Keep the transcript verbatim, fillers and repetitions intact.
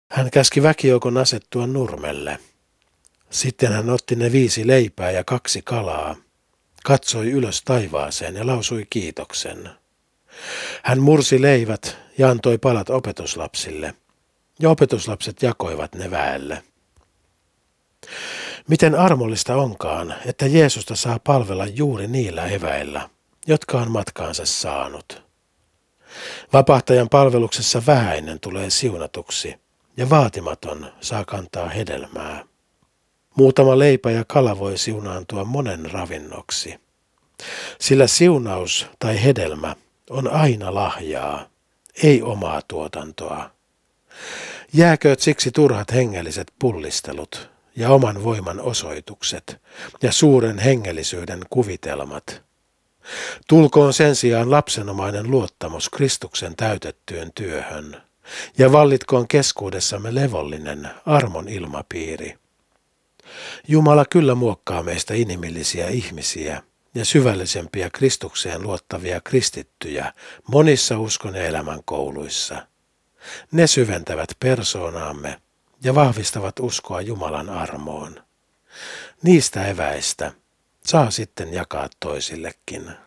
Hän käski väkijoukon asettua nurmelle. Sitten hän otti ne viisi leipää ja kaksi kalaa, katsoi ylös taivaaseen ja lausui kiitoksen. Hän mursi leivät ja antoi palat opetuslapsille, ja opetuslapset jakoivat ne väelle. Miten armollista onkaan, että Jeesusta saa palvella juuri niillä eväillä, jotka on matkaansa saanut. Vapahtajan palveluksessa vähäinen tulee siunatuksi, ja vaatimaton saa kantaa hedelmää. Muutama leipä ja kala voi siunaantua monen ravinnoksi, sillä siunaus tai hedelmä on aina lahjaa, ei omaa tuotantoa. Jääkööt siksi turhat hengelliset pullistelut ja oman voiman osoitukset ja suuren hengellisyyden kuvitelmat. Tulkoon sen sijaan lapsenomainen luottamus Kristuksen täytettyyn työhön ja vallitkoon keskuudessamme levollinen armon ilmapiiri. Jumala kyllä muokkaa meistä inhimillisiä ihmisiä ja syvällisempiä Kristukseen luottavia kristittyjä monissa uskon ja elämän kouluissa. Ne syventävät persoonaamme ja vahvistavat uskoa Jumalan armoon. Niistä eväistä saa sitten jakaa toisillekin.